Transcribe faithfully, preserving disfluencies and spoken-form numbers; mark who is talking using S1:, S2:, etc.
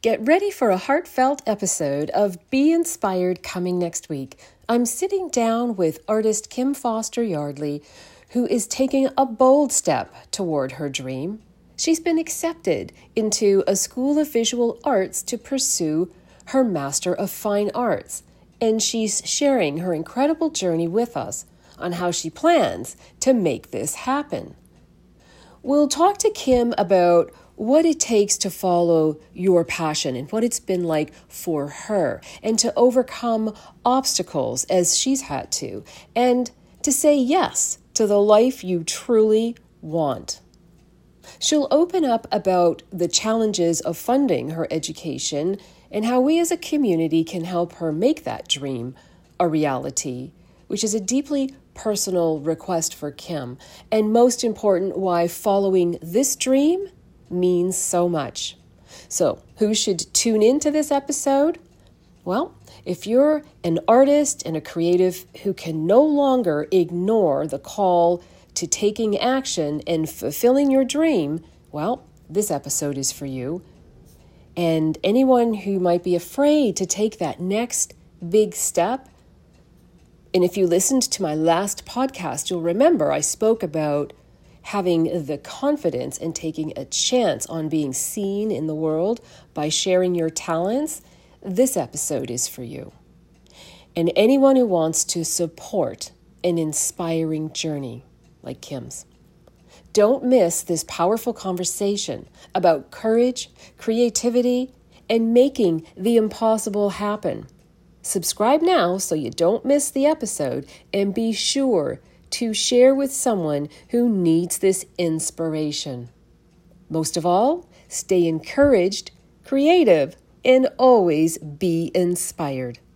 S1: Get ready for a heartfelt episode of Be Inspired coming next week. I'm sitting down with artist Kim Foster Yardley, who is taking a bold step toward her dream. She's been accepted into a School of Visual Arts to pursue her Master of Fine Arts, and she's sharing her incredible journey with us on how she plans to make this happen. We'll talk to Kim about what it takes to follow your passion and what it's been like for her, and to overcome obstacles as she's had to, and to say yes to the life you truly want. She'll open up about the challenges of funding her education and how we as a community can help her make that dream a reality, which is a deeply personal request for Kim, and most important, why following this dream means so much. So, who should tune into this episode? Well, if you're an artist and a creative who can no longer ignore the call to taking action and fulfilling your dream, well, this episode is for you. And anyone who might be afraid to take that next big step, and if you listened to my last podcast, you'll remember I spoke about having the confidence and taking a chance on being seen in the world by sharing your talents. This episode is for you. And anyone who wants to support an inspiring journey like Kim's. Don't miss this powerful conversation about courage, creativity, and making the impossible happen. Subscribe now so you don't miss the episode, and be sure to share with someone who needs this inspiration. Most of all, stay encouraged, creative, and always be inspired.